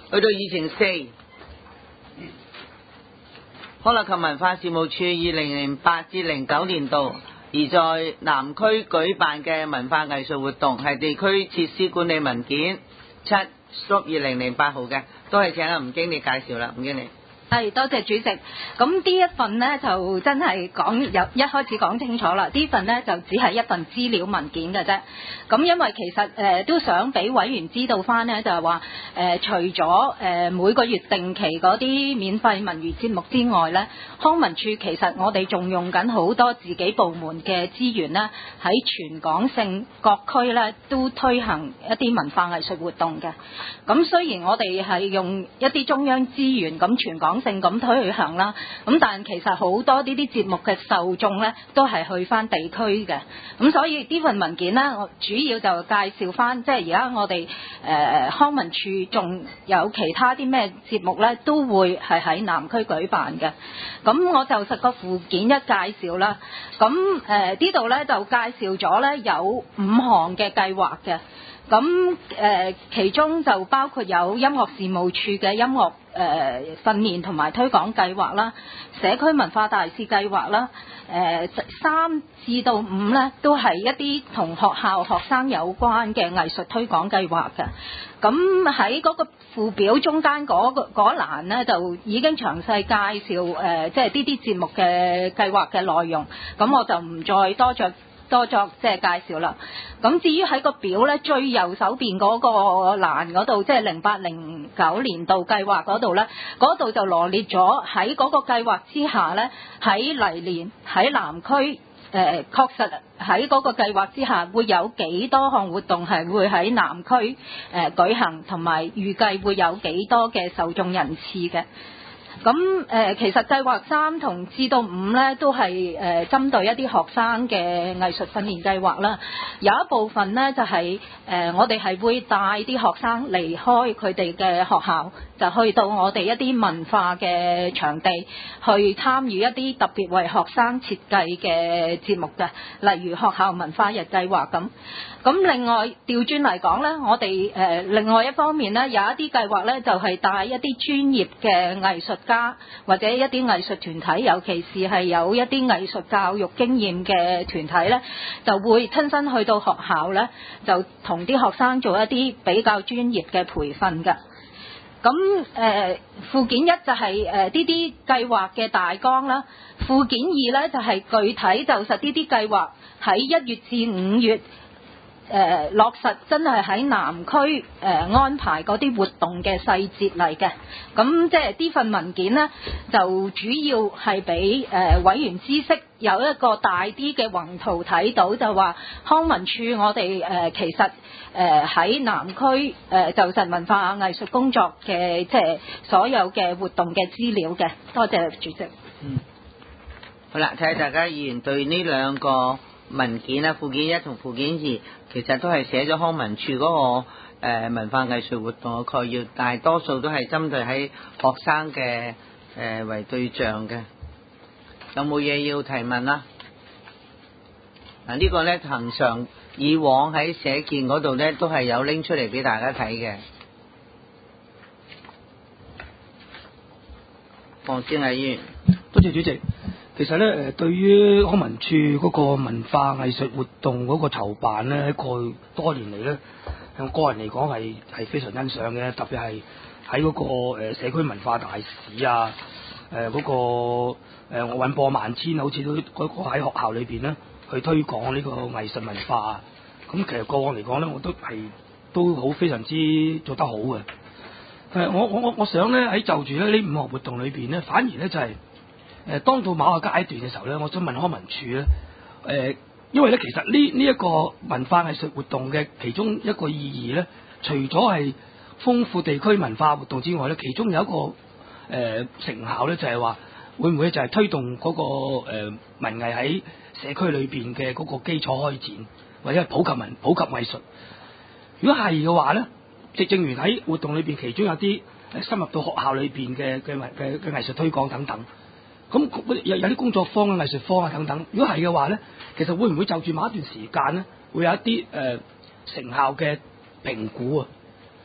去到議程4，康樂及文化事務處2008至09年度而在南區舉辦嘅文化藝術活動係地區設施管理文件7/2008號嘅，都係請阿吳經理介紹啦，吳經理。 係，多謝主席。咁呢一份呢，就真係一開始講清楚啦。呢份呢，就只係一份資料文件嘅啫。咁因為其實都想俾委員知道翻呢，就係話除咗每個月定期嗰啲免費文娛節目之外呢，康文署其實我哋仲用緊好多自己部門嘅資源呢，喺全港性各區呢都推行一啲文化藝術活動嘅。咁雖然我哋係用一啲中央資源咁全港性咁推行啦，咁但其實好多呢啲節目嘅受眾呢都係去翻地區嘅，咁所以呢份文件呢，我主要就介紹翻，即係而家我哋康文署仲有其他啲咩節目呢，都會係喺南區舉辦嘅。咁我就實個附件一介紹啦。咁呢度呢，就介紹咗呢有5項嘅計劃嘅。咁其中就包括有音樂事務處嘅音樂訓練同埋推廣計劃啦，社區文化大使計劃啦，3至到5呢都係一啲同學校學生有關嘅藝術推廣計劃嘅。咁喺嗰個附表中間嗰欄呢，就已經詳細介紹即係呢啲節目嘅計劃嘅內容，咁我就唔再多作即係介紹啦。咁至於喺個表咧最右手邊嗰個欄嗰度，即係08-09年度計劃嗰度咧，嗰度就羅列咗喺嗰個計劃之下咧，喺嚟年喺南區確實喺嗰個計劃之下會有幾多項活動係會喺南區舉行，同埋預計會有幾多嘅受眾人次嘅。咁其實計劃3同至到5咧都係針對一啲學生嘅藝術訓練計劃啦。有一部分呢，就係我哋係會帶啲學生離開佢哋嘅學校，就去到我哋一啲文化嘅場地去參與一啲特別為學生設計嘅節目嘅，例如學校文化日計劃咁。咁另外調轉嚟講呢，我哋另外一方面呢，有一啲計劃呢，就係帶一啲專業嘅藝術家或者一啲藝術團體，尤其是係有一啲藝術教育經驗嘅團體呢，就會親身去到學校呢，就同啲學生做一啲比較專業嘅培訓嘅。咁附件1就係呢啲計劃嘅大綱啦，附件2呢，就係具體就實呢啲計劃喺1月至5月落實真係喺南區安排嗰啲活動嘅細節嚟嘅。咁即係呢份文件呢，就主要係俾委員知識有一個大啲嘅宏圖睇到，就話康文署我哋其實喺南區就實文化藝術工作嘅即係所有嘅活動嘅資料嘅。多謝主席。 好啦，睇下大家議員對呢兩個文件啦，附件1同附件2，其實都係寫咗康文署嗰個文化藝術活動嘅概要，但係多數都係針對喺學生嘅為對象嘅。有冇嘢要提問啦？呢個呢，恆常以往喺社建嗰度呢，都係有拎出嚟俾大家睇嘅。黃先禮議員， 多謝主席。其實咧，對於康文署嗰個文化藝術活動嗰個籌辦咧，喺過去多年嚟咧，向個人嚟講係非常欣賞嘅，特別係喺嗰個社區文化大使啊，嗰個韻播萬千，好似都嗰個喺學校裏邊咧去推廣呢個藝術文化。咁其實過往嚟講咧，我都好非常之做得好嘅。我想咧喺就住咧呢5項活動裏邊咧，反而咧就係當到某個階段嘅時候咧，我想問康文署咧，因為咧其實呢一個文化藝術活動嘅其中一個意義咧，除咗係豐富地區文化活動之外咧，其中有一個成效咧，就係話會唔會就係推動嗰個文藝喺社區裏邊嘅嗰個基礎開展，或者係普及藝術？如果係嘅話咧，正如喺活動裏邊，其中有啲深入到學校裏邊嘅藝術推廣等等。咁有啲工作坊啊、藝術坊啊等等，如果係嘅話咧，其實會唔會就住某一段時間咧，會有一啲成效嘅評估啊？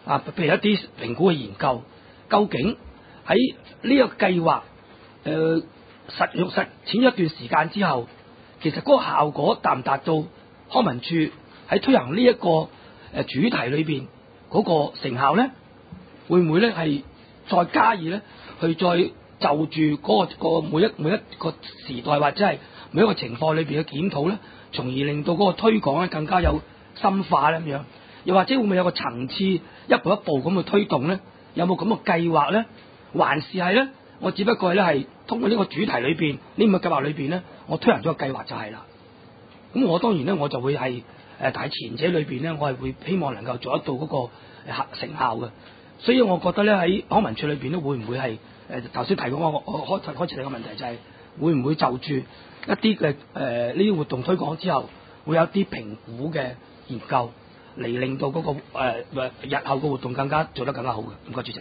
譬如一啲評估嘅研究，究竟喺呢個計劃實踐一段時間之後，其實嗰個效果達唔達到康文署喺推行呢一個主題裏邊嗰個成效咧？會唔會咧係再加以咧去再就住嗰個每一個時代或者係每一個情況裏邊嘅檢討咧，從而令到嗰個推廣咧更加有深化咧咁樣？又或者會唔會有個層次一步一步咁去推動咧？有冇咁嘅計劃咧？還是係咧？我只不過咧係通過呢個主題裏邊呢個計劃裏邊咧，我推行咗個計劃就係啦。咁我當然咧，我就會係但係前者裏邊咧，我係會希望能夠做得到嗰個成效嘅。所以我覺得咧喺康文署裏邊咧，會唔會係頭先提過我開始第一個問題就係會唔會就住一啲嘅呢啲活動推廣之後，會有啲評估嘅研究嚟令到嗰個日後嘅活動做得更加好嘅。唔該，主席。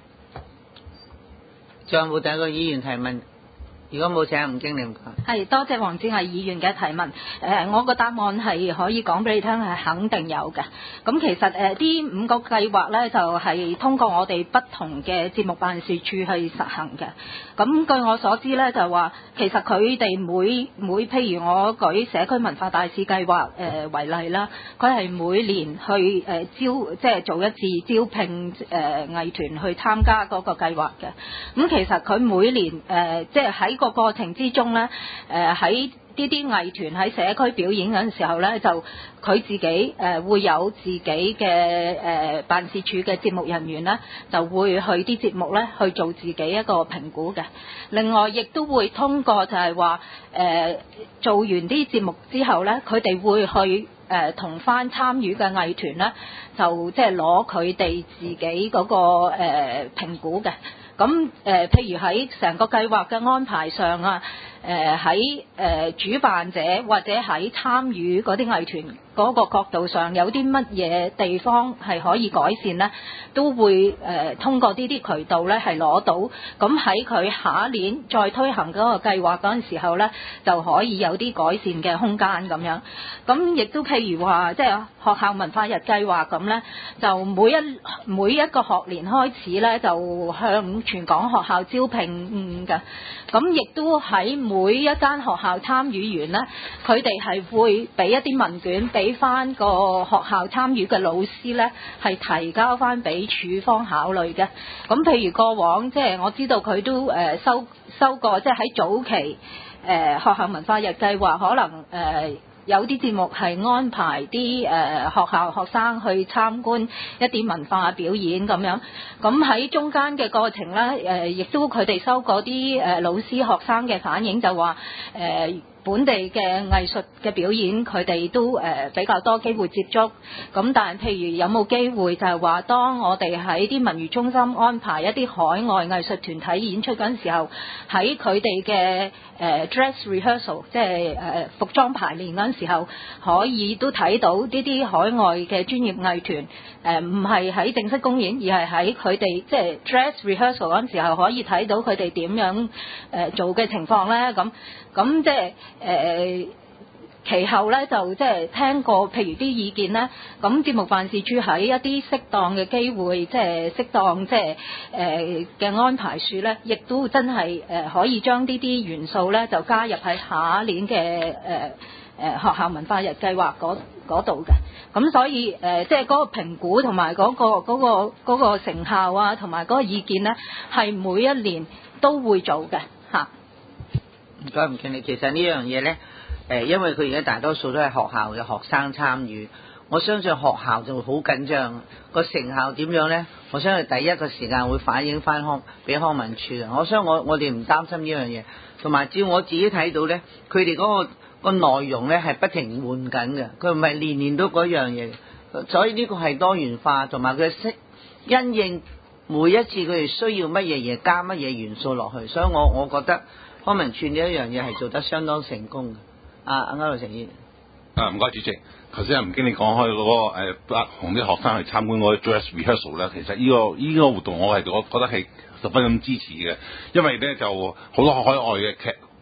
仲有冇第一個議員提問？如果冇，請吳經理。 係多謝黃志毅議員嘅提問。我個答案係可以講俾你聽，係肯定有嘅。咁其實呢5個計劃呢，就係通過我哋不同嘅節目辦事處去實行嘅。咁據我所知呢，就話其實佢哋每譬如我舉社區文化大使計劃為例啦，佢係每年去即係做一次招聘藝團去參加嗰個計劃嘅。咁其實佢每年即係喺個過程之中呢，喺呢啲藝團喺社區表演嗰陣時候呢，就佢自己會有自己嘅辦事處嘅節目人員呢，就會去啲節目呢去做自己一個評估嘅。另外亦都會通過就係話做完啲節目之後呢，佢哋會去同翻參與嘅藝團呢，就即係攞佢哋自己嗰個評估嘅。咁譬如喺成個計劃嘅安排上啊，喺主辦者或者喺參與嗰啲藝團嗰個角度上，有啲乜嘢地方係可以改善呢？都會通過呢啲渠道咧係攞到。咁喺佢下一年再推行嗰個計劃嗰陣時候咧，就可以有啲改善嘅空間咁樣。咁亦都譬如話，即係學校文化日計劃咁咧，就每一個學年開始咧，就向全港學校招聘嘅。咁亦都喺每一間學校參與完呢，佢哋係會俾一啲問卷俾翻個學校參與嘅老師呢，係提交翻俾處方考慮嘅。咁譬如過往即係我知道佢都收過，即係喺早期學校文化日計劃可能有啲節目係安排啲學校學生去參觀一啲文化表演咁樣，咁喺中間嘅過程咧，亦都佢哋收過啲老師學生嘅反應，就話本地嘅藝術嘅表演，佢哋都比較多機會接觸。咁但係譬如有冇機會就係話，當我哋喺啲文娛中心安排一啲海外藝術團體演出嗰陣時候，喺佢哋嘅dress rehearsal， 即係服裝排練嗰陣時候，可以都睇到呢啲海外嘅專業藝團唔係喺正式公演，而係喺佢哋即係 dress rehearsal 嗰陣時候，可以睇到佢哋點樣做嘅情況咧。咁即係其後咧就即係聽過譬如啲意見咧，咁節目辦事處喺一啲適當嘅機會，即係適當即係嘅安排處咧，亦都真係可以將呢啲元素咧就加入喺下一年嘅學校文化日計劃嗰度嘅。咁所以即係嗰個評估同埋嗰個成效啊，同埋嗰個意見咧，係每一年都會做嘅嚇。 唔該，吳經理。其實呢樣嘢呢，因為佢而家大多數都係學校嘅學生參與，我相信學校就會好緊張。個成效點樣呢？我相信第一個時間會反映翻俾康文署嘅。我相信我哋唔擔心呢樣嘢，同埋照我自己睇到呢，佢哋嗰個內容呢係不停換緊嘅，佢唔係年年都嗰樣嘢，所以呢個係多元化，同埋佢識因應每一次佢哋需要乜嘢嘢加乜嘢元素落去，所以我覺得康文署呢一樣嘢係做得相當成功嘅。區諾誠議員。 唔該主席，頭先吳經理講開嗰個同啲學生去參觀嗰啲 dress rehearsal 咧，其實呢個活動我覺得係十分咁支持嘅，因為咧就好多海外嘅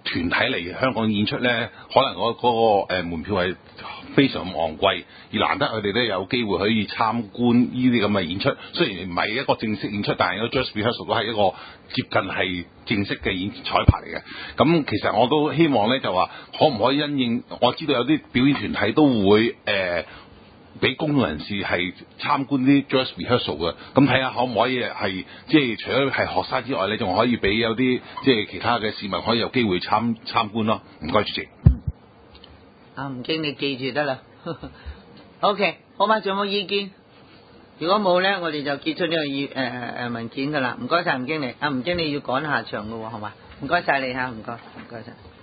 團體嚟香港演出咧，可能嗰個門票係非常昂貴，而難得佢哋咧有機會可以參觀呢啲咁嘅演出。雖然唔係一個正式演出，但係個 dress rehearsal 都係一個接近係正式嘅彩排嚟嘅。咁其實我都希望咧就話，可唔可以因應我知道有啲表演團體都會俾公眾人士係參觀啲 dress rehearsal 嘅，咁睇下可唔可以係即係除咗係學生之外咧，仲可以俾有啲即係其他嘅市民可以有機會參觀咯。唔該，主席。 吳經理記住得啦。OK， 好嘛，仲有冇意見？如果冇咧，我哋就結束呢個文件噶啦。唔該晒吳經理，吳經理要趕下場噶喎，好嘛？唔該晒你嚇，唔該晒。